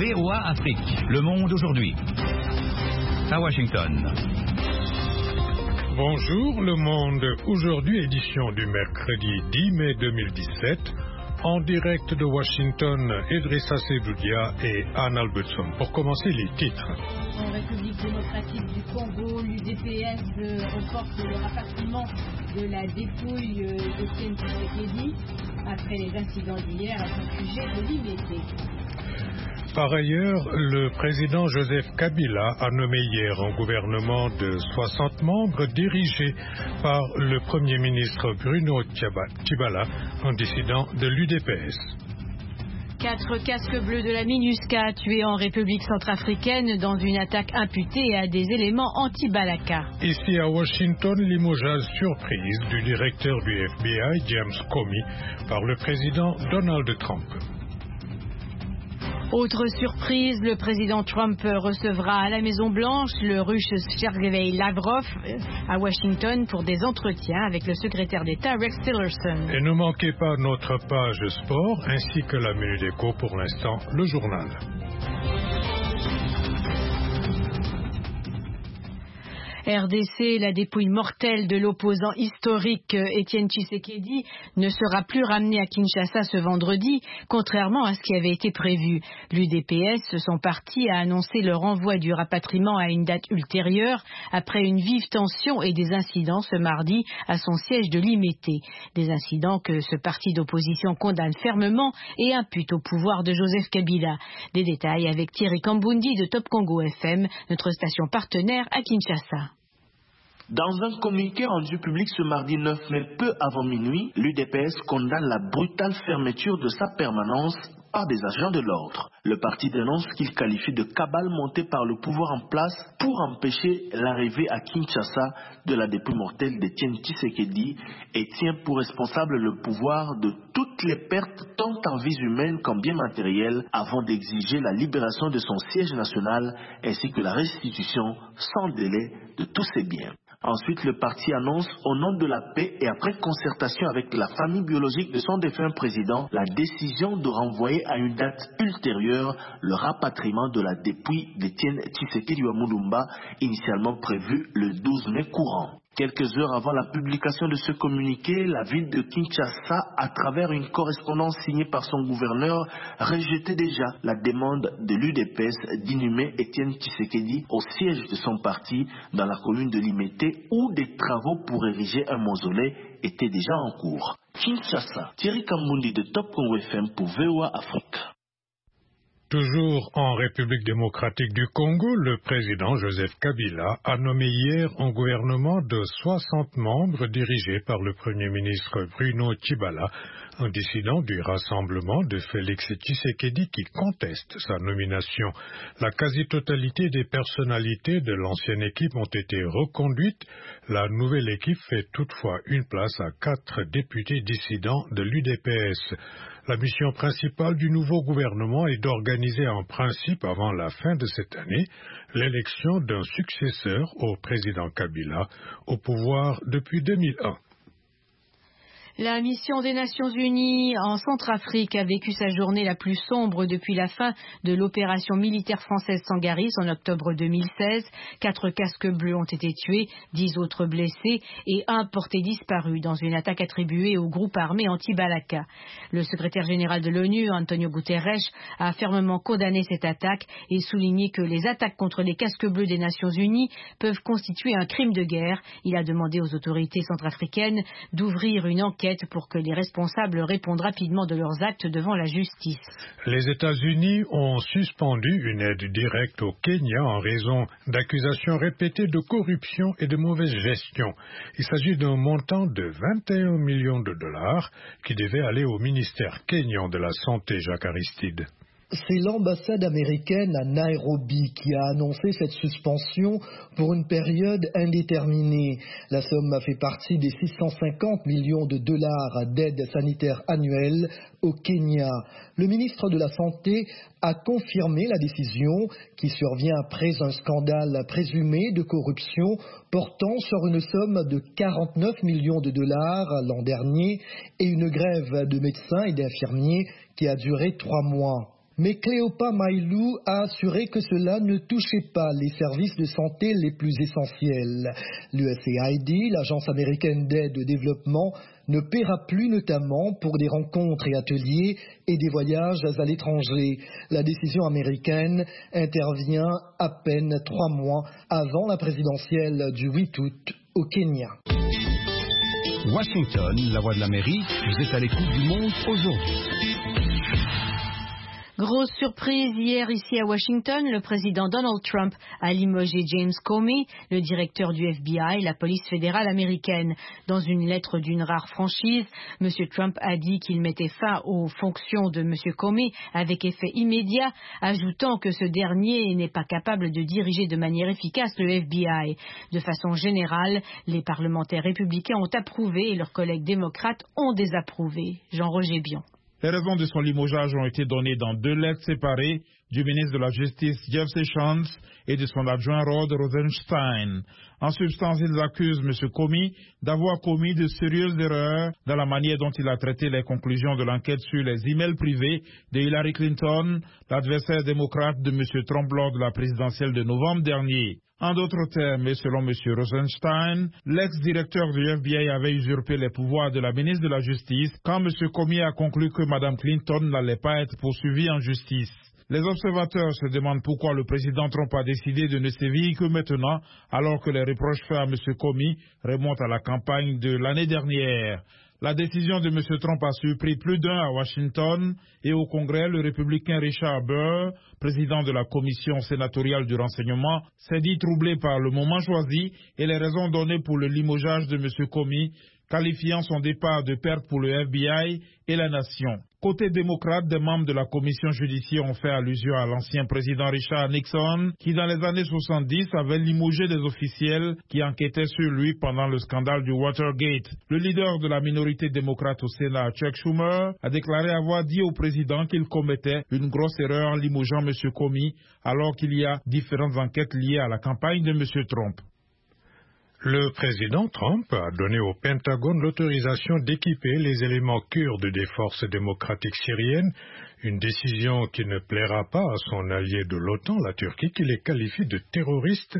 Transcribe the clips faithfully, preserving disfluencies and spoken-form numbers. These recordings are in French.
V O A Afrique, Le Monde aujourd'hui. À Washington. Bonjour, Le Monde aujourd'hui, édition du mercredi dix mai deux mille dix-sept. En direct de Washington, Idrissa Seloudia et Anne Albertson. Pour commencer, les titres. En République démocratique du Congo, l'U D P S reporte le rapatriement de la dépouille d'Étienne Tshisekedi après les incidents d'hier à son sujet de l'I M T. Par ailleurs, le président Joseph Kabila a nommé hier un gouvernement de soixante membres dirigé par le premier ministre Bruno Tshibala, un dissident de l'U D P S. Quatre casques bleus de la MINUSCA tués en République centrafricaine dans une attaque imputée à des éléments anti-Balaka. Ici à Washington, limogeage surprise du directeur du F B I, James Comey, par le président Donald Trump. Autre surprise, le président Trump recevra à la Maison-Blanche le Russe Sergei Lavrov à Washington pour des entretiens avec le secrétaire d'État Rex Tillerson. Et ne manquez pas notre page sport ainsi que la Minute Éco, pour l'instant le journal. R D C, la dépouille mortelle de l'opposant historique Étienne Tshisekedi ne sera plus ramenée à Kinshasa ce vendredi, contrairement à ce qui avait été prévu. L'U D P S, son parti, a annoncé le renvoi du rapatriement à une date ultérieure après une vive tension et des incidents ce mardi à son siège de Limete. Des incidents que ce parti d'opposition condamne fermement et impute au pouvoir de Joseph Kabila. Des détails avec Thierry Kambundi de Top Congo F M, notre station partenaire à Kinshasa. Dans un communiqué rendu public ce mardi neuf mai, peu avant minuit, l'U D P S condamne la brutale fermeture de sa permanence par des agents de l'ordre. Le parti dénonce qu'il qualifie de cabale montée par le pouvoir en place pour empêcher l'arrivée à Kinshasa de la dépouille mortelle d'Étienne Tshisekedi et tient pour responsable le pouvoir de toutes les pertes tant en vies humaines qu'en biens matériels avant d'exiger la libération de son siège national ainsi que la restitution sans délai de tous ses biens. Ensuite, le parti annonce au nom de la paix et après concertation avec la famille biologique de son défunt président la décision de renvoyer à une date ultérieure le rapatriement de la dépouille d'Étienne Tshisekedi Lumumba, initialement prévu le douze mai courant. Quelques heures avant la publication de ce communiqué, la ville de Kinshasa, à travers une correspondance signée par son gouverneur, rejetait déjà la demande de l'U D P S d'inhumer Étienne Tshisekedi au siège de son parti dans la commune de Limete, où des travaux pour ériger un mausolée étaient déjà en cours. Kinshasa, Thierry Kambundi de Top Congo F M pour V O A Afrique. Toujours en République démocratique du Congo, le président Joseph Kabila a nommé hier un gouvernement de soixante membres dirigé par le premier ministre Bruno Tshibala, un dissident du rassemblement de Félix Tshisekedi qui conteste sa nomination. La quasi-totalité des personnalités de l'ancienne équipe ont été reconduites. La nouvelle équipe fait toutefois une place à quatre députés dissidents de l'U D P S. La mission principale du nouveau gouvernement est d'organiser en principe avant la fin de cette année l'élection d'un successeur au président Kabila au pouvoir depuis deux mille un. La mission des Nations Unies en Centrafrique a vécu sa journée la plus sombre depuis la fin de l'opération militaire française Sangaris en octobre deux mille seize. Quatre casques bleus ont été tués, dix autres blessés et un porté disparu dans une attaque attribuée au groupe armé anti-Balaka. Le secrétaire général de l'ONU, Antonio Guterres, a fermement condamné cette attaque et souligné que les attaques contre les casques bleus des Nations Unies peuvent constituer un crime de guerre. Il a demandé aux autorités centrafricaines d'ouvrir une enquête pour que les responsables répondent rapidement de leurs actes devant la justice. Les États-Unis ont suspendu une aide directe au Kenya en raison d'accusations répétées de corruption et de mauvaise gestion. Il s'agit d'un montant de vingt et un millions de dollars qui devait aller au ministère kényan de la Santé, Jacques Aristide. C'est l'ambassade américaine à Nairobi qui a annoncé cette suspension pour une période indéterminée. La somme fait partie des six cent cinquante millions de dollars d'aide sanitaire annuelle au Kenya. Le ministre de la Santé a confirmé la décision qui survient après un scandale présumé de corruption portant sur une somme de quarante-neuf millions de dollars l'an dernier et une grève de médecins et d'infirmiers qui a duré trois mois. Mais Cléopa Mailou a assuré que cela ne touchait pas les services de santé les plus essentiels. L'U S A I D, l'agence américaine d'aide au développement, ne paiera plus notamment pour des rencontres et ateliers et des voyages à l'étranger. La décision américaine intervient à peine trois mois avant la présidentielle du huit août au Kenya. Washington, la voix de l'Amérique, vous êtes à l'écoute du monde aujourd'hui. Grosse surprise hier ici à Washington, le président Donald Trump a limogé James Comey, le directeur du F B I, la police fédérale américaine. Dans une lettre d'une rare franchise, M. Trump a dit qu'il mettait fin aux fonctions de M. Comey avec effet immédiat, ajoutant que ce dernier n'est pas capable de diriger de manière efficace le F B I. De façon générale, les parlementaires républicains ont approuvé et leurs collègues démocrates ont désapprouvé. Jean-Roger Bion. Les raisons de son limogeage ont été données dans deux lettres séparées du ministre de la Justice Jeff Sessions et de son adjoint Rod Rosenstein. En substance, ils accusent M. Comey d'avoir commis de sérieuses erreurs dans la manière dont il a traité les conclusions de l'enquête sur les emails privés de Hillary Clinton, l'adversaire démocrate de M. Trump lors de la présidentielle de novembre dernier. En d'autres termes, et selon M. Rosenstein, l'ex-directeur du F B I avait usurpé les pouvoirs de la ministre de la Justice quand M. Comey a conclu que Mme Clinton n'allait pas être poursuivie en justice. Les observateurs se demandent pourquoi le président Trump a décidé de ne sévir que maintenant, alors que les reproches faits à M. Comey remontent à la campagne de l'année dernière. La décision de M. Trump a surpris plus d'un à Washington et au Congrès, le républicain Richard Burr, président de la commission sénatoriale du renseignement, s'est dit troublé par le moment choisi et les raisons données pour le limogeage de M. Comey, qualifiant son départ de perte pour le F B I et la nation. Côté démocrate, des membres de la commission judiciaire ont fait allusion à l'ancien président Richard Nixon, qui dans les années soixante-dix avait limogé des officiels qui enquêtaient sur lui pendant le scandale du Watergate. Le leader de la minorité démocrate au Sénat, Chuck Schumer, a déclaré avoir dit au président qu'il commettait une grosse erreur en limogeant M. Comey, alors qu'il y a différentes enquêtes liées à la campagne de M. Trump. Le président Trump a donné au Pentagone l'autorisation d'équiper les éléments kurdes des forces démocratiques syriennes, une décision qui ne plaira pas à son allié de l'OTAN, la Turquie, qui les qualifie de terroristes.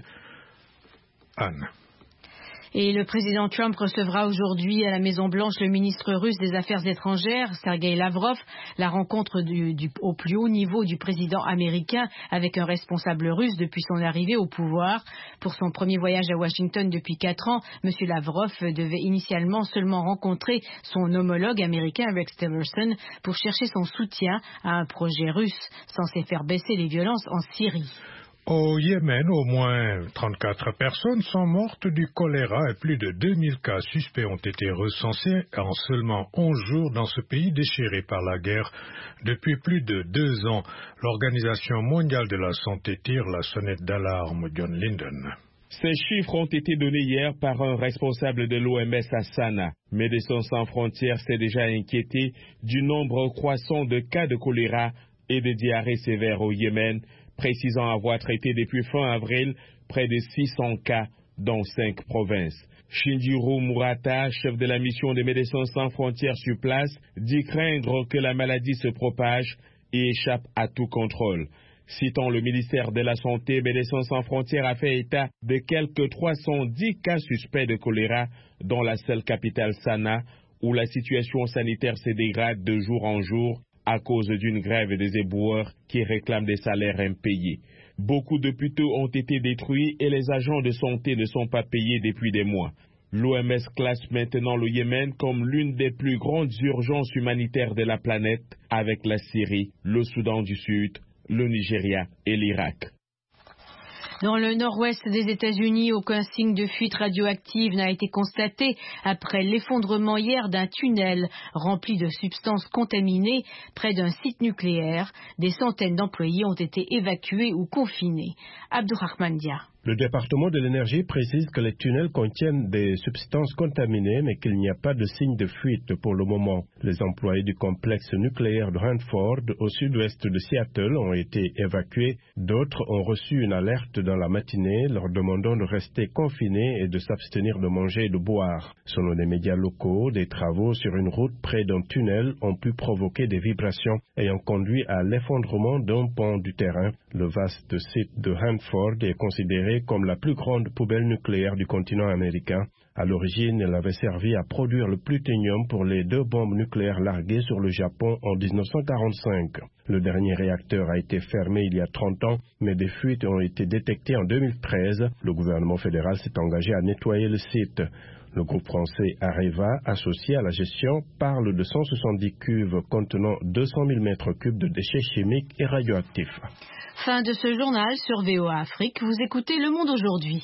Anne. Et le président Trump recevra aujourd'hui à la Maison-Blanche le ministre russe des Affaires étrangères, Sergei Lavrov. La rencontre du, du, au plus haut niveau du président américain avec un responsable russe depuis son arrivée au pouvoir. Pour son premier voyage à Washington depuis quatre ans, M. Lavrov devait initialement seulement rencontrer son homologue américain Rex Tillerson pour chercher son soutien à un projet russe censé faire baisser les violences en Syrie. Au Yémen, au moins trente-quatre personnes sont mortes du choléra et plus de deux mille cas suspects ont été recensés en seulement onze jours dans ce pays déchiré par la guerre depuis plus de deux ans. L'Organisation mondiale de la santé tire la sonnette d'alarme. John Linden. Ces chiffres ont été donnés hier par un responsable de l'O M S à Sanaa. Médecins sans frontières s'est déjà inquiété du nombre croissant de cas de choléra et de diarrhée sévère au Yémen, précisant avoir traité depuis fin avril près de six cents cas dans cinq provinces. Shinjiro Murata, chef de la mission des Médecins sans frontières sur place, dit craindre que la maladie se propage et échappe à tout contrôle. Citant le ministère de la Santé, Médecins sans frontières a fait état de quelques trois cent dix cas suspects de choléra dans la seule capitale Sanaa, où la situation sanitaire se dégrade de jour en jour à cause d'une grève des éboueurs qui réclament des salaires impayés. Beaucoup d'hôpitaux ont été détruits et les agents de santé ne sont pas payés depuis des mois. L'O M S classe maintenant le Yémen comme l'une des plus grandes urgences humanitaires de la planète, avec la Syrie, le Soudan du Sud, le Nigeria et l'Irak. Dans le nord-ouest des États-Unis, aucun signe de fuite radioactive n'a été constaté après l'effondrement hier d'un tunnel rempli de substances contaminées près d'un site nucléaire. Des centaines d'employés ont été évacués ou confinés. Abdourahmane Dia. Le département de l'énergie précise que les tunnels contiennent des substances contaminées, mais qu'il n'y a pas de signe de fuite pour le moment. Les employés du complexe nucléaire de Hanford, au sud-ouest de Seattle, ont été évacués. D'autres ont reçu une alerte dans la matinée, leur demandant de rester confinés et de s'abstenir de manger et de boire. Selon les médias locaux, des travaux sur une route près d'un tunnel ont pu provoquer des vibrations ayant conduit à l'effondrement d'un pont du terrain. Le vaste site de Hanford est considéré comme la plus grande poubelle nucléaire du continent américain. À l'origine, elle avait servi à produire le plutonium pour les deux bombes nucléaires larguées sur le Japon en dix-neuf cent quarante-cinq. Le dernier réacteur a été fermé il y a trente ans, mais des fuites ont été détectées en deux mille treize. Le gouvernement fédéral s'est engagé à nettoyer le site. Le groupe français Areva, associé à la gestion, parle de cent soixante-dix cuves contenant deux cent mille mètres cubes de déchets chimiques et radioactifs. Fin de ce journal sur V O A Afrique. Vous écoutez Le Monde aujourd'hui.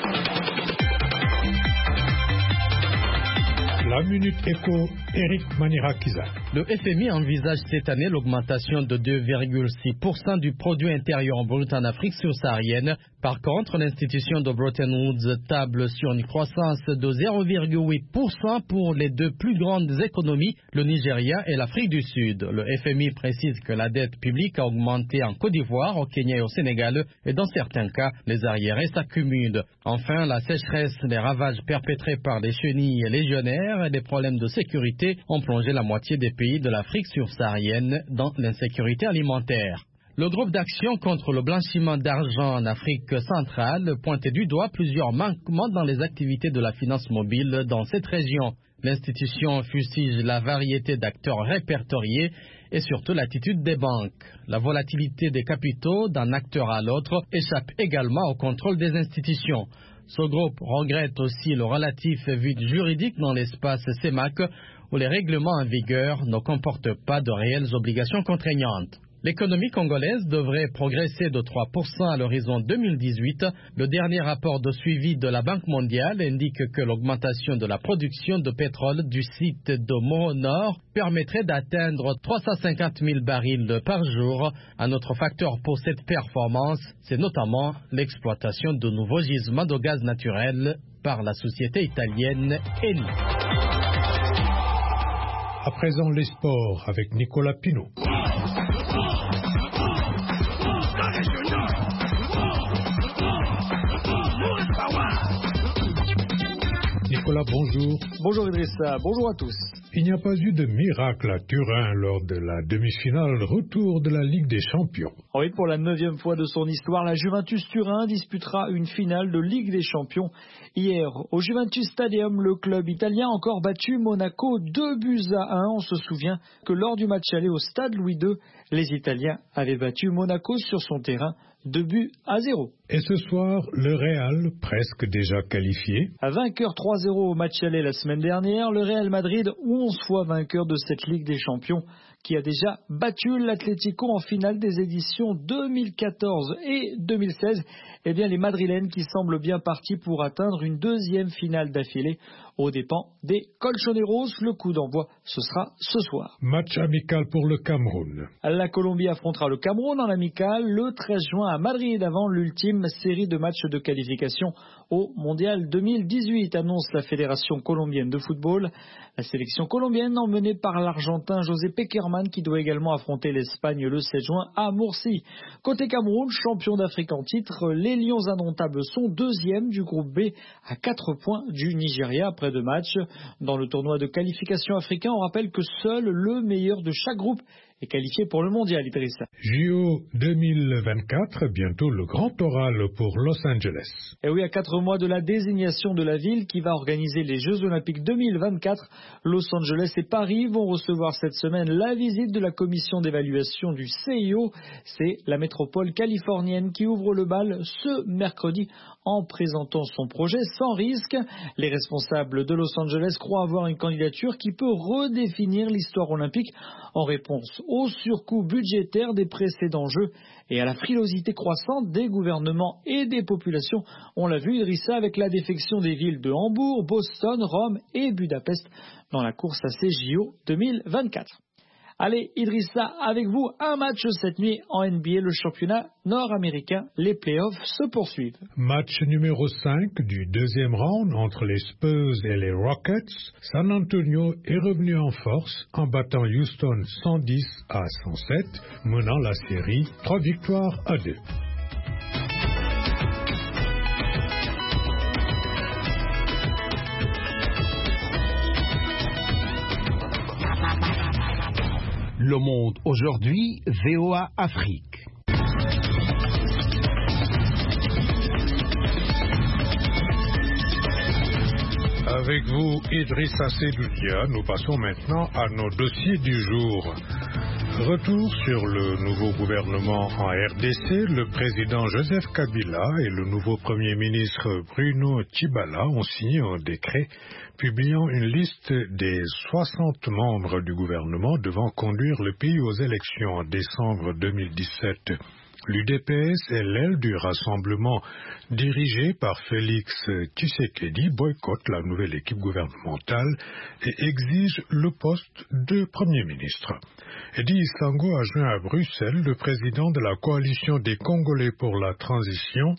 La Minute Éco, Eric Manirakiza. Le F M I envisage cette année l'augmentation de deux virgule six pour cent du produit intérieur brut en Afrique subsaharienne. Par contre, l'institution de Bretton Woods table sur une croissance de zéro virgule huit pour cent pour les deux plus grandes économies, le Nigeria et l'Afrique du Sud. Le F M I précise que la dette publique a augmenté en Côte d'Ivoire, au Kenya et au Sénégal, et dans certains cas, les arriérés s'accumulent. Enfin, la sécheresse, les ravages perpétrés par les chenilles légionnaires et des problèmes de sécurité ont plongé la moitié des pays de l'Afrique subsaharienne dans l'insécurité alimentaire. Le groupe d'action contre le blanchiment d'argent en Afrique centrale pointait du doigt plusieurs manquements dans les activités de la finance mobile dans cette région. L'institution fustige la variété d'acteurs répertoriés et surtout l'attitude des banques. La volatilité des capitaux d'un acteur à l'autre échappe également au contrôle des institutions. Ce groupe regrette aussi le relatif vide juridique dans l'espace C E M A C où les règlements en vigueur ne comportent pas de réelles obligations contraignantes. L'économie congolaise devrait progresser de trois pour cent à l'horizon deux mille dix-huit. Le dernier rapport de suivi de la Banque mondiale indique que l'augmentation de la production de pétrole du site de Moho Nord permettrait d'atteindre trois cent cinquante mille barils par jour. Un autre facteur pour cette performance, c'est notamment l'exploitation de nouveaux gisements de gaz naturel par la société italienne Eni. À présent, les sports avec Nicolas Pinault. Nicolas, bonjour. Bonjour Idrissa, bonjour à tous. Il n'y a pas eu de miracle à Turin lors de la demi-finale retour de la Ligue des Champions. Oui, pour la neuvième fois de son histoire, la Juventus Turin disputera une finale de Ligue des Champions. Hier, au Juventus Stadium, le club italien a encore battu Monaco deux buts à un. On se souvient que lors du match aller au stade Louis deux, les Italiens avaient battu Monaco sur son terrain deux buts à zéro. Et ce soir, le Real, presque déjà qualifié. À vainqueur trois zéro au match aller la semaine dernière, le Real Madrid, onze fois vainqueur de cette Ligue des Champions, qui a déjà battu l'Atlético en finale des éditions deux mille quatorze et deux mille seize. Eh bien, les Madrilènes qui semblent bien partis pour atteindre une deuxième finale d'affilée aux dépens des Colchoneros. Le coup d'envoi, ce sera ce soir. Match amical pour le Cameroun. La Colombie affrontera le Cameroun en amical le treize juin à Madrid avant l'ultime série de matchs de qualification au Mondial deux mille dix-huit, annonce la Fédération colombienne de football. La sélection colombienne emmenée par l'Argentin José Pekerman qui doit également affronter l'Espagne le sept juin à Murcie. Côté Cameroun, champion d'Afrique en titre, les Lions indomptables sont deuxième du groupe B à quatre points du Nigeria après deux matchs. Dans le tournoi de qualification africain, on rappelle que seul le meilleur de chaque groupe est qualifié pour le mondial, Idrissa. J O deux mille vingt-quatre, bientôt le grand oral pour Los Angeles. Et oui, à quatre mois de la désignation de la ville qui va organiser les Jeux Olympiques deux mille vingt-quatre, Los Angeles et Paris vont recevoir cette semaine la visite de la commission d'évaluation du C I O. C'est la métropole californienne qui ouvre le bal ce mercredi en présentant son projet sans risque. Les responsables de Los Angeles croient avoir une candidature qui peut redéfinir l'histoire olympique en réponse au surcoût budgétaire des précédents Jeux et à la frilosité croissante des gouvernements et des populations. On l'a vu, Idrissa, avec la défection des villes de Hambourg, Boston, Rome et Budapest dans la course à ces J O deux mille vingt-quatre. Allez, Idrissa, avec vous, un match cette nuit en N B A, le championnat nord-américain. Les playoffs se poursuivent. Match numéro cinq du deuxième round entre les Spurs et les Rockets. San Antonio est revenu en force en battant Houston cent dix à cent sept, menant la série trois victoires à deux. Le Monde aujourd'hui, V O A Afrique. Avec vous, Idrissa Seloudia, nous passons maintenant à nos dossiers du jour. Retour sur le nouveau gouvernement en R D C, le président Joseph Kabila et le nouveau premier ministre Bruno Tshibala ont signé un décret publiant une liste des soixante membres du gouvernement devant conduire le pays aux élections en décembre deux mille dix-sept. L'U D P S et l'aile du rassemblement dirigé par Félix Tshisekedi boycottent la nouvelle équipe gouvernementale et exigent le poste de Premier ministre. Eddie Isango a joint à Bruxelles le président de la coalition des Congolais pour la transition,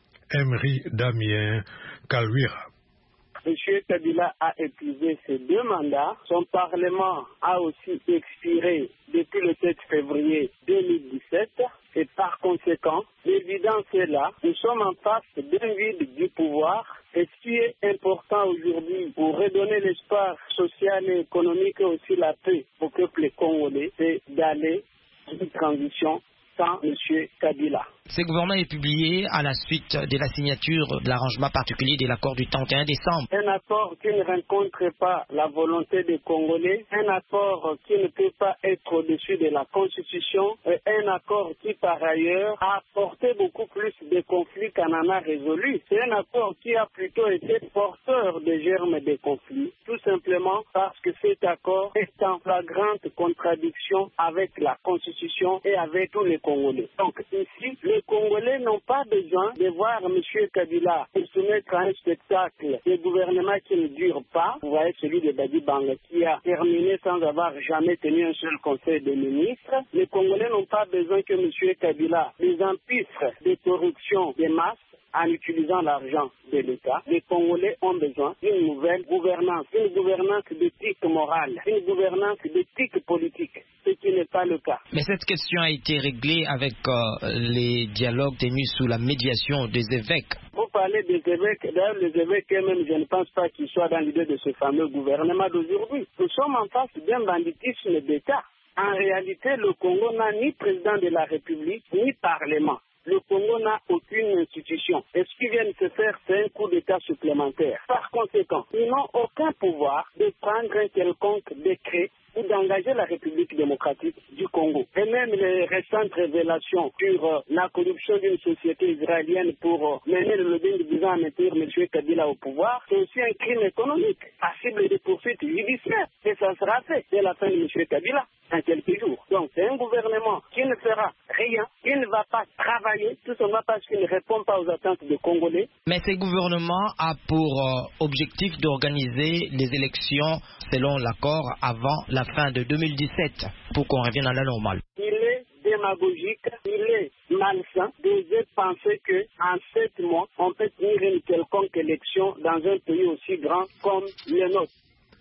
Emery Damien Kalwira. M. Kabila a épuisé ses deux mandats. Son Parlement a aussi expiré depuis le sept février deux mille dix-sept. Et par conséquent, l'évidence est là. Nous sommes en face d'un vide du pouvoir. Et ce qui est important aujourd'hui pour redonner l'espoir social et économique et aussi la paix au peuple congolais, c'est d'aller à une transition sans M. Kabila. Ce gouvernement est publié à la suite de la signature de l'arrangement particulier de l'accord du trente et un décembre. Un accord qui ne rencontre pas la volonté des Congolais, un accord qui ne peut pas être au-dessus de la Constitution, et un accord qui par ailleurs a apporté beaucoup plus de conflits qu'on en a résolu. C'est un accord qui a plutôt été porteur des germes des conflits, tout simplement parce que cet accord est en flagrante contradiction avec la Constitution et avec tous les Congolais. Donc ici, les Congolais n'ont pas besoin de voir M. Kabila se soumettre à un spectacle de gouvernement qui ne dure pas. Vous voyez celui de Badi Banga qui a terminé sans avoir jamais tenu un seul conseil de ministres. Les Congolais n'ont pas besoin que M. Kabila les empistre de corruption des masses en utilisant l'argent de l'État. Les Congolais ont besoin d'une nouvelle gouvernance, une gouvernance d'éthique morale, une gouvernance d'éthique politique, ce qui n'est pas le cas. Mais cette question a été réglée avec euh, les dialogues tenus sous la médiation des évêques. Vous parlez des évêques, d'ailleurs les évêques eux-mêmes, je ne pense pas qu'ils soient dans l'idée de ce fameux gouvernement d'aujourd'hui. Nous sommes en face d'un banditisme d'État. En réalité, le Congo n'a ni président de la République, ni parlement. Le Congo n'a aucune institution. Et ce qui vient de se faire, c'est un coup d'État supplémentaire. Par conséquent, ils n'ont aucun pouvoir de prendre un quelconque décret ou d'engager la République démocratique du Congo. Et même les récentes révélations sur euh, la corruption d'une société israélienne pour euh, mener le lobbying visant à maintenir M. Kabila au pouvoir, c'est aussi un crime économique, passible de poursuites judiciaires. Et ça sera fait dès la fin de M. Kabila, en quelques jours. Donc c'est un gouvernement qui ne fera rien, qui ne va pas travailler, tout simplement parce qu'il ne répond pas aux attentes des Congolais. Mais ce gouvernement a pour euh, objectif d'organiser les élections selon l'accord avant la fin de deux mille dix-sept, pour qu'on revienne à la normale. Il est démagogique, il est malsain d'oser penser qu'en sept mois, on peut tenir une quelconque élection dans un pays aussi grand comme le nôtre.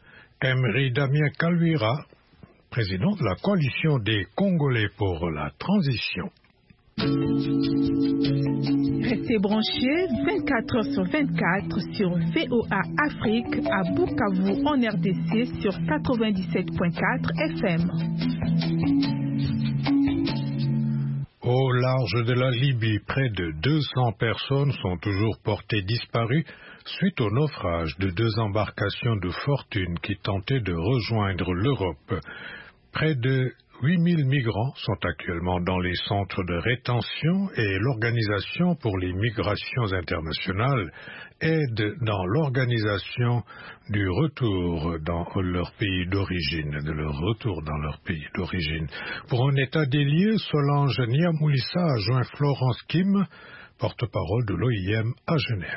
Emery Damien Kalwira, président de la coalition des Congolais pour la transition. Restez branchés vingt-quatre heures sur vingt-quatre sur V O A Afrique à Bukavu en R D C sur quatre-vingt-dix-sept virgule quatre F M. Au large de la Libye, près de deux cents personnes sont toujours portées disparues suite au naufrage de deux embarcations de fortune qui tentaient de rejoindre l'Europe. Près de huit mille migrants sont actuellement dans les centres de rétention et l'Organisation pour les migrations internationales aide dans l'organisation du retour dans leur pays d'origine, de leur retour dans leur pays d'origine. Pour un état des lieux, Solange Niamoulissa a joint Florence Kim, porte-parole de l'O I M à Genève.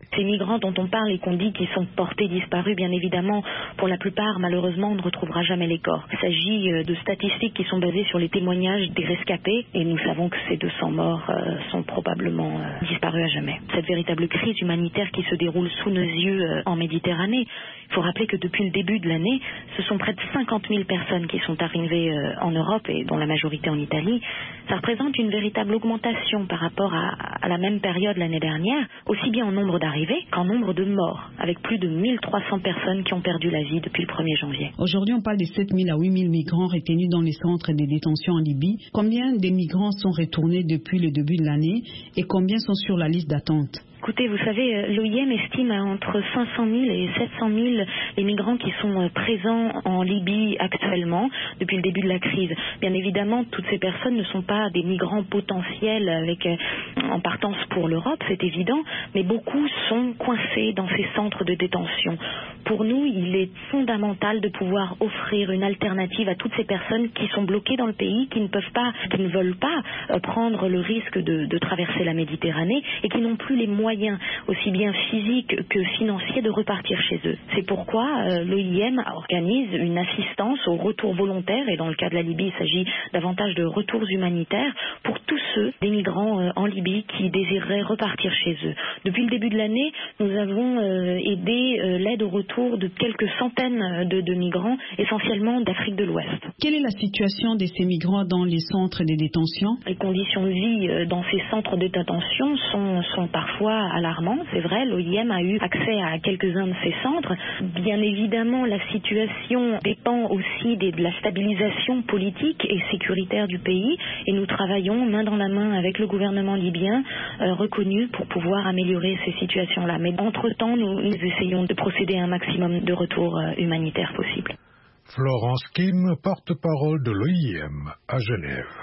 Ces migrants dont on parle et qu'on dit qu'ils sont portés disparus, bien évidemment, pour la plupart, malheureusement, on ne retrouvera jamais les corps. Il s'agit de statistiques qui sont basées sur les témoignages des rescapés et nous savons que ces deux cents morts euh, sont probablement euh, disparus à jamais. Cette véritable crise humanitaire qui se déroule sous nos yeux euh, en Méditerranée, il faut rappeler que depuis le début de l'année, ce sont près de cinquante mille personnes qui sont arrivées euh, en Europe et dont la majorité en Italie. Ça représente une véritable augmentation par rapport à, à la même période l'année dernière, aussi bien en nombre d'arrivées qu'en nombre de morts, avec plus de mille trois cents personnes qui ont perdu la vie depuis le premier janvier. Aujourd'hui, on parle de sept mille à huit mille migrants retenus dans les centres de détention en Libye. Combien de migrants sont retournés depuis le début de l'année et combien sont sur la liste d'attente? Écoutez, vous savez, l'O I M estime à entre cinq cent mille et sept cent mille les migrants qui sont présents en Libye actuellement depuis le début de la crise. Bien évidemment, toutes ces personnes ne sont pas des migrants potentiels avec, en partance pour l'Europe, c'est évident, mais beaucoup sont coincés dans ces centres de détention. Pour nous, il est fondamental de pouvoir offrir une alternative à toutes ces personnes qui sont bloquées dans le pays, qui ne peuvent pas, qui ne veulent pas prendre le risque de, de traverser la Méditerranée et qui n'ont plus les moyens aussi bien physiques que financiers de repartir chez eux. C'est pourquoi euh, l'O I M organise une assistance au retour volontaire et dans le cas de la Libye, il s'agit davantage de retours humanitaires pour tous ceux, des migrants euh, en Libye qui désireraient repartir chez eux. Depuis le début de l'année, nous avons euh, aidé euh, l'aide au retour de quelques centaines de, de migrants, essentiellement d'Afrique de l'Ouest. Quelle est la situation de ces migrants dans les centres de détention? Les conditions de vie euh, dans ces centres de détention sont, sont parfois alarmant, c'est vrai, l'O I M a eu accès à quelques-uns de ces centres. Bien évidemment, la situation dépend aussi de la stabilisation politique et sécuritaire du pays et nous travaillons main dans la main avec le gouvernement libyen euh, reconnu pour pouvoir améliorer ces situations-là. Mais entre-temps, nous, nous essayons de procéder à un maximum de retours euh, humanitaires possibles. Florence Kim, porte-parole de l'O I M à Genève.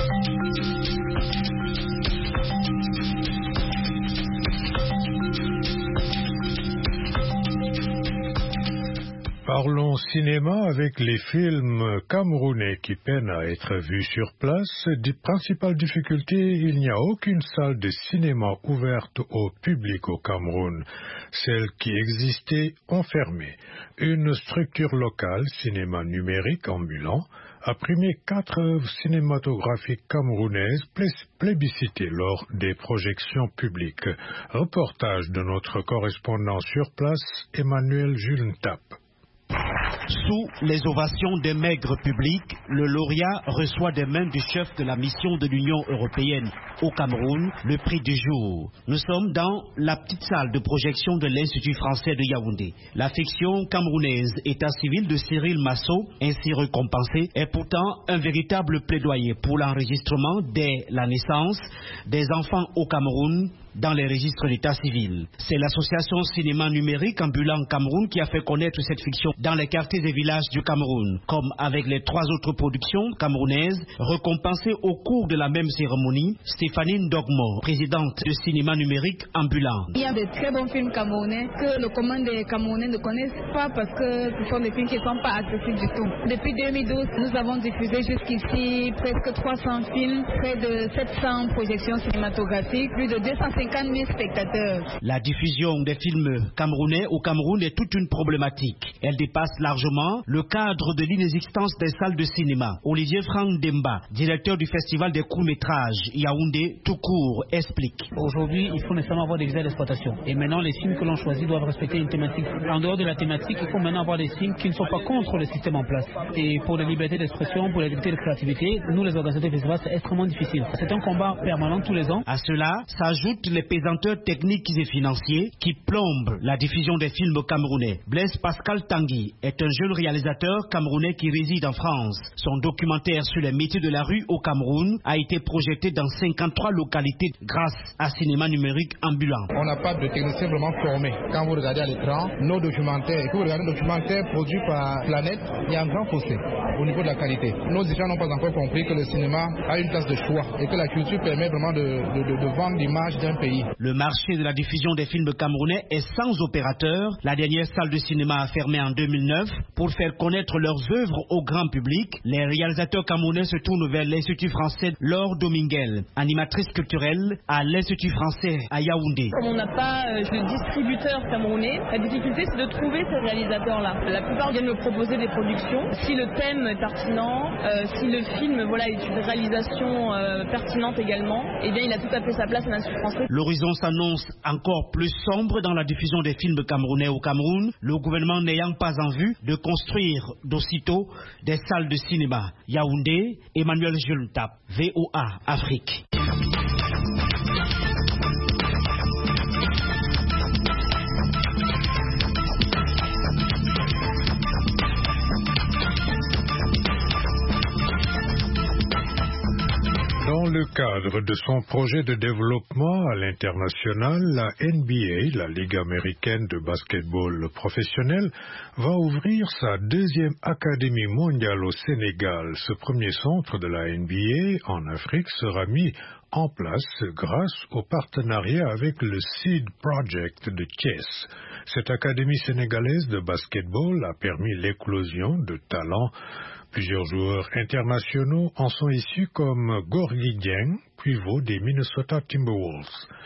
Parlons cinéma avec les films camerounais qui peinent à être vus sur place. Des principales difficultés, il n'y a aucune salle de cinéma ouverte au public au Cameroun. Celles qui existaient ont fermé. Une structure locale, cinéma numérique ambulant, a primé quatre œuvres cinématographiques camerounaises plébiscitées lors des projections publiques. Reportage de notre correspondant sur place, Emmanuel Julentap. Sous les ovations des maigres publics, le lauréat reçoit des mains du chef de la mission de l'Union européenne au Cameroun le prix du jour. Nous sommes dans la petite salle de projection de l'Institut français de Yaoundé. La fiction camerounaise État civil de Cyril Massot, ainsi récompensée, est pourtant un véritable plaidoyer pour l'enregistrement dès la naissance des enfants au Cameroun dans les registres d'état civil. C'est l'association Cinéma Numérique Ambulant Cameroun qui a fait connaître cette fiction dans les quartiers et villages du Cameroun, comme avec les trois autres productions camerounaises récompensées au cours de la même cérémonie. Stéphanie Ndogmo, présidente de Cinéma Numérique Ambulant. Il y a de très bons films camerounais que le commun des Camerounais ne connaissent pas parce que ce sont des films qui ne sont pas accessibles du tout. Depuis deux mille douze, nous avons diffusé jusqu'ici presque trois cents films, près de sept cents projections cinématographiques, plus de deux cent cinquante mille spectateurs. La diffusion des films camerounais au Cameroun est toute une problématique. Elle dépasse largement le cadre de l'inexistence des salles de cinéma. Olivier Franck Demba, directeur du festival des courts-métrages Yaoundé tout court, explique. Aujourd'hui, il faut nécessairement avoir des visas d'exploitation. Et maintenant, les films que l'on choisit doivent respecter une thématique. En dehors de la thématique, il faut maintenant avoir des films qui ne sont pas contre le système en place. Et pour la liberté d'expression, pour la liberté de créativité, nous les organisateurs des festivals, c'est extrêmement difficile. C'est un combat permanent tous les ans. À cela s'ajoutent les pesanteurs techniques et financiers qui plombent la diffusion des films camerounais. Blaise Pascal Tanguy est un jeune réalisateur camerounais qui réside en France. Son documentaire sur les métiers de la rue au Cameroun a été projeté dans cinquante-trois localités grâce à Cinéma Numérique Ambulant. On n'a pas de techniciens vraiment formés. Quand vous regardez à l'écran, nos documentaires, et que vous regardez les documentaires produits par Planète, il y a un grand fossé au niveau de la qualité. Nos étudiants n'ont pas encore compris que le cinéma a une place de choix et que la culture permet vraiment de, de, de, de vendre l'image d'un pays. Le marché de la diffusion des films camerounais est sans opérateur. La dernière salle de cinéma a fermé en deux mille neuf. Pour faire connaître leurs œuvres au grand public, les réalisateurs camerounais se tournent vers l'Institut français Laure Dominguel, animatrice culturelle à l'Institut français à Yaoundé. Comme on n'a pas euh, de distributeur camerounais, la difficulté c'est de trouver ces réalisateurs-là. La plupart viennent me proposer des productions. Si le thème est pertinent, euh, si le film voilà, est une réalisation euh, pertinente également, eh bien il a tout à fait sa place à l'Institut français. L'horizon s'annonce encore plus sombre dans la diffusion des films camerounais au Cameroun, le gouvernement n'ayant pas en vue de construire d'aussitôt des salles de cinéma. Yaoundé, Emmanuel Jultap, V O A Afrique. Dans le cadre de son projet de développement à l'international, la N B A, la Ligue américaine de basketball professionnel, va ouvrir sa deuxième académie mondiale au Sénégal. Ce premier centre de la N B A en Afrique sera mis en place grâce au partenariat avec le Seed Project de Thiès. Cette académie sénégalaise de basketball a permis l'éclosion de talents. Plusieurs joueurs internationaux en sont issus comme Gorgui Dieng, pivot des Minnesota Timberwolves.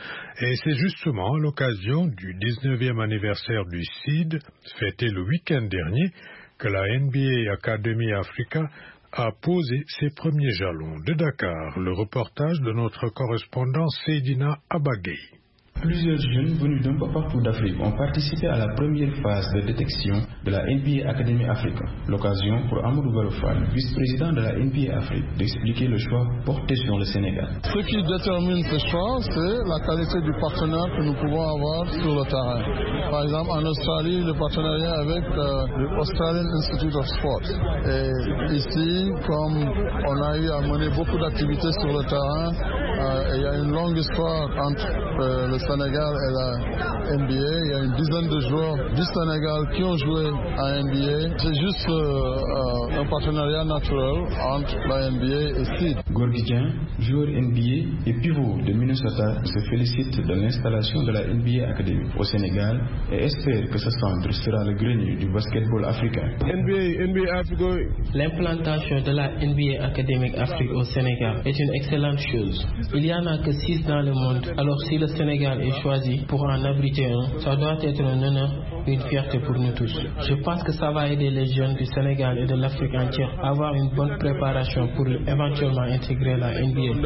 Et c'est justement à l'occasion du dix-neuvième anniversaire du Seed, fêté le week-end dernier, que la N B A Academy Africa a posé ses premiers jalons. De Dakar, le reportage de notre correspondant Seydina Abagay. Plusieurs jeunes venus d'un peu partout d'Afrique ont participé à la première phase de détection de la N B A Academy Africa. L'occasion pour Amadou Barofal, vice-président de la N B A Afrique, d'expliquer le choix porté sur le Sénégal. Ce qui détermine ce choix, c'est la qualité du partenaire que nous pouvons avoir sur le terrain. Par exemple, en Australie, le partenariat avec euh, l'Australian Institute of Sport. Et ici, comme on a eu à mener beaucoup d'activités sur le terrain, euh, il y a une longue histoire entre euh, le Sénégal et la N B A. Il y a une dizaine de joueurs du Sénégal qui ont joué à N B A. C'est juste euh, euh, un partenariat naturel entre la N B A et Seed. Gorgui Dieng, joueur N B A et pivot de Minnesota, se félicite de l'installation de la N B A Academy au Sénégal et espère que ce centre sera le grenier du basketball africain. N B A, N B A Africa. L'implantation de la N B A Académique Afrique au Sénégal est une excellente chose. Il n'y en a que six dans le monde. Alors si le Sénégal est choisi pour en abriter un, ça doit être un honneur et une fierté pour nous tous. Je pense que ça va aider les jeunes du Sénégal et de l'Afrique entière à avoir une bonne préparation pour éventuellement intégrer la N B A.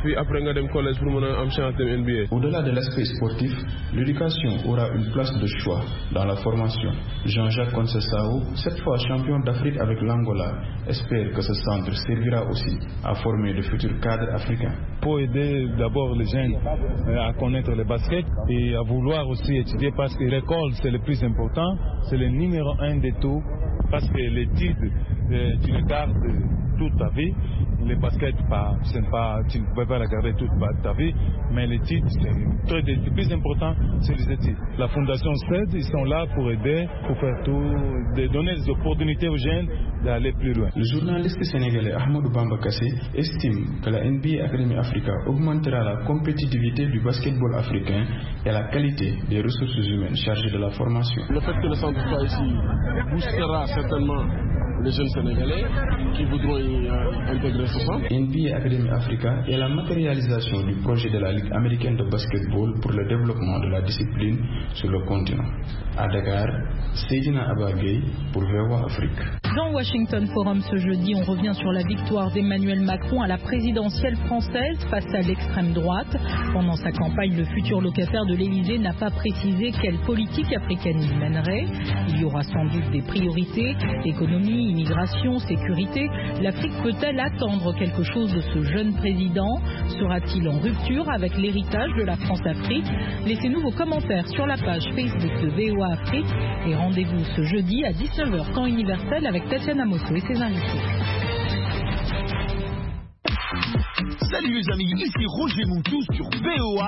Au-delà de l'aspect sportif, l'éducation aura une place de choix dans la formation. Jean-Jacques Conceição, cette fois champion d'Afrique avec l'Angola, espère que ce centre servira aussi à former de futurs cadres africains. Pour aider d'abord les jeunes à connaître le basket et à vouloir aussi étudier, parce que l'école c'est le plus important, c'est le numéro un de tout, parce que l'étude euh, tu le gardes toute ta vie. Le basket, pas, pas, tu ne peux pas la garder toute ta vie, mais l'étude, c'est très, le plus important, c'est les études. La Fondation S E D, ils sont là pour aider, pour faire tout, de donner des opportunités aux jeunes d'aller plus loin. Le journaliste sénégalais Ahmadou Bamba Kassé estime que la N B A Academy Africa augmentera la compétitivité du basketball africain et la qualité des ressources humaines chargées de la formation. Le fait que le centre soit ici boostera certainement les jeunes Sénégalais qui voudront y euh, intégrer ce centre. N B A Academy Africa est la matérialisation du projet de la Ligue américaine de basketball pour le développement de la discipline sur le continent. À Dakar, Seydina Abagay pour V O A Afrique. Dans Washington Forum ce jeudi, on revient sur la victoire d'Emmanuel Macron à la présidentielle française face à l'extrême droite. Pendant sa campagne, le futur locataire de l'Élysée n'a pas précisé quelle politique africaine il mènerait. Il y aura sans doute des priorités, économie, immigration, sécurité. L'Afrique peut-elle attendre quelque chose de ce jeune président? Sera-t-il en rupture avec l'héritage de la France-Afrique? Laissez-nous vos commentaires sur la page Facebook de V O A Afrique et rendez-vous ce jeudi à dix-neuf heures temps universel avec Tatiana Mosso et ses invités. Salut les amis, ici Roger Moutou sur V O A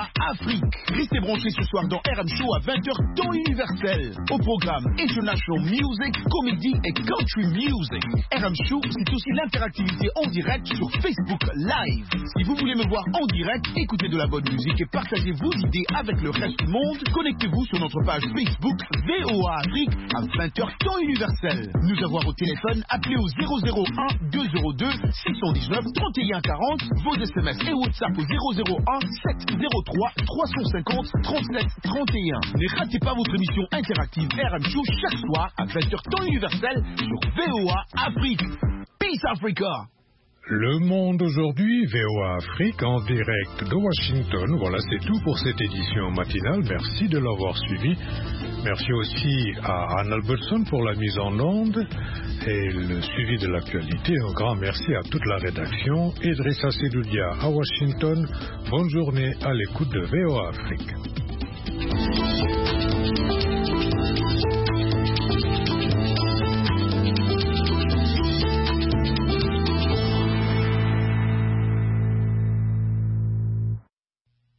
A Afrique. Restez branchés ce soir dans R M Show à vingt heures temps universel. Au programme International Music, Comedy et Country Music. R M Show, c'est aussi l'interactivité en direct sur Facebook Live. Si vous voulez me voir en direct, écoutez de la bonne musique et partagez vos idées avec le reste du monde, connectez-vous sur notre page Facebook V O A Afrique à vingt heures temps universel. Nous avoir au téléphone, appelez au zéro zéro un deux zéro deux six un neuf trente et un quarante, vos S M S et WhatsApp au zéro zéro un sept zéro trois trois cinq zéro trente-sept trente et un. Ne ratez pas votre émission interactive R M Show chaque soir à vingt heures temps universel sur V O A Afrique. Peace Africa! Le Monde aujourd'hui, V O A Afrique en direct de Washington. Voilà, c'est tout pour cette édition matinale. Merci de l'avoir suivi. Merci aussi à Anne Albertson pour la mise en onde et le suivi de l'actualité. Un grand merci à toute la rédaction. Idrissa Sedoudia à Washington. Bonne journée à l'écoute de V O A Afrique.